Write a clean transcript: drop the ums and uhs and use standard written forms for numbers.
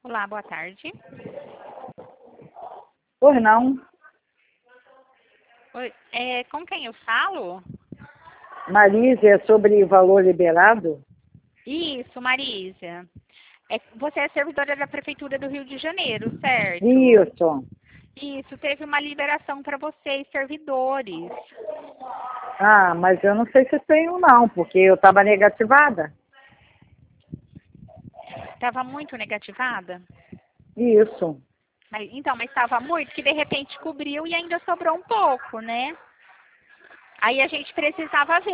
Olá, boa tarde. Pois não. Oi, com quem eu falo? Marisa, é sobre valor liberado? Isso, Marísia. Você é servidora da Prefeitura do Rio de Janeiro, certo? Isso. Isso, teve uma liberação para vocês, servidores. Ah, mas eu não sei se tenho não, porque eu estava negativada. Estava muito negativada? Isso. Mas estava muito, que de repente cobriu e ainda sobrou um pouco, né? Aí a gente precisava ver.